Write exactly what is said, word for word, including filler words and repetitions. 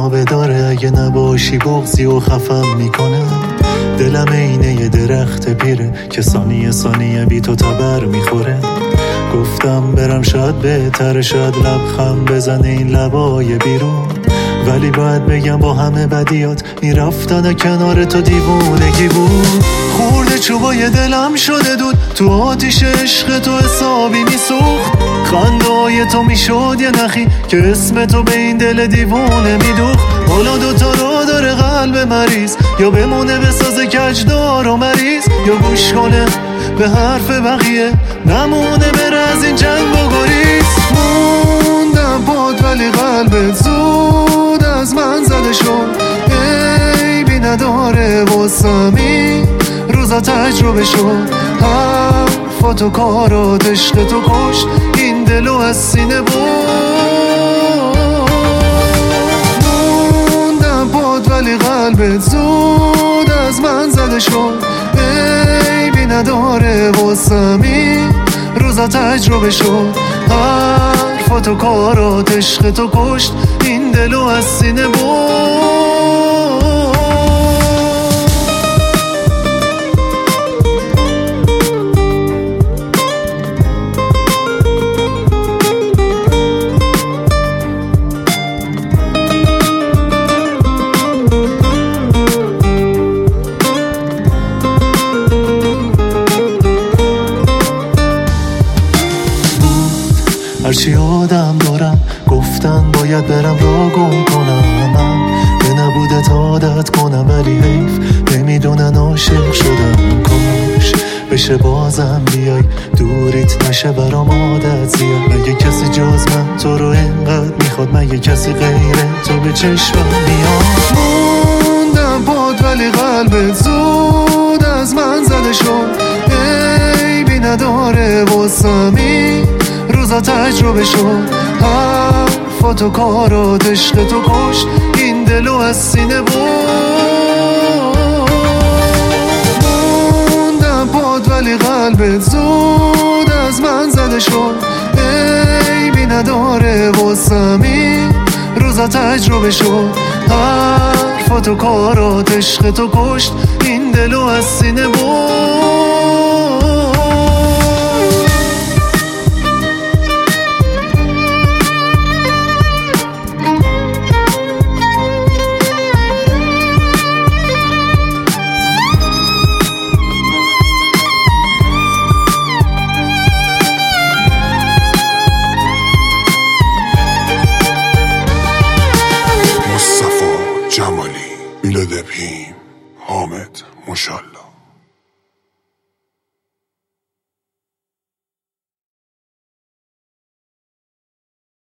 جنابه داره، اگه نباشی بغضی و خفم میکنه. دلم اینه یه درخت پیره که ثانیه ثانیه بی تو تبر میخوره. گفتم برم شاید بهتره، شاید لبخم بزنه این لبای بیرون، ولی باید بگم با همه بدیات میرفتن کنار تو دیوونگی بود. خورده چوبای دلم شده دود، تو آتیش عشق تو حسابی میسوخت. خنده‌های تو میشد یه نخی که اسم تو به این دل دیوونه میدوخت. حالا دوتا رو داره قلب مریض، یا بمونه بسازه کجدار و مریض، یا گوش کنه به حرف بقیه نمونه بره از این جنگ و گریز. موندم باد ولی قلبت زود از من زده شد. عیبی نداره واسمی روزا تجربه شد. حرفات و کارات عشق تو کشت این دلو از سینه بود. موندم باد ولی قلبت زود از من زده شد. عیبی نداره واسمی روزا تجربه شد. حرفات و کارات عشق تو کشت این دلو از سینه بود. هرچی آدم دارم گفتن باید برم را گم کنم. من به نبودت عادت کنم ولی حیف نمیدونن عاشق شدم. کاش بشه بازم بیای دوریت نشه برام عادت زیاد. مگه کسی جز من تو رو اینقدر میخواد؟ مگه کسی غیره تو به چشمم میاد؟ موندم باد ولی قلبت زود از من زده شد. عیبی نداره واسمی روزا تجربه شد. حرفات و کارات عشق تو کشت این دلو از سینه بود. موندم باد ولی قلبت زود از من زده شد. عیبی نداره واسمی روزا تجربه شد. حرفات و کارات عشق تو کشت این دلو از سینه بود. جمالی، میلاد ابهیم، حامد، مشالله.